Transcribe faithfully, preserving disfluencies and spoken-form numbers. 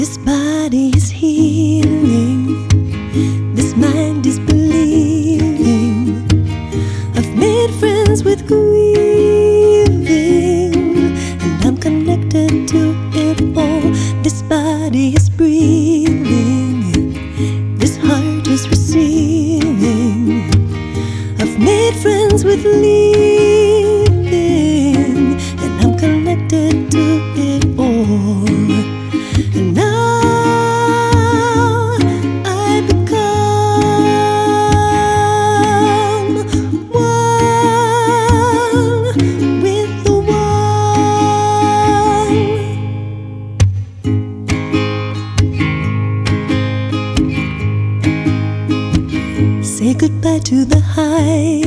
This body is healing, this mind is believing. I've made friends with grieving, and I'm connected to it all. This body is breathing, this heart is receiving. I've made friends with leaving, and I'm connected to it all. And now I become one with the one. Say goodbye to the high